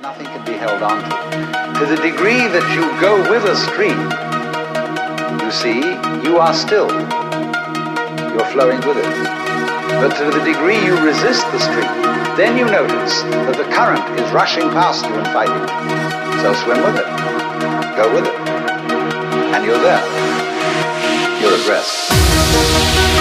Nothing can be held on to. To the degree that you go with a stream, you see, you are still. You're flowing with it. But to the degree you resist the stream, then you notice that the current is rushing past you and fighting you. So swim with it. Go with it. And you're there. You're at rest.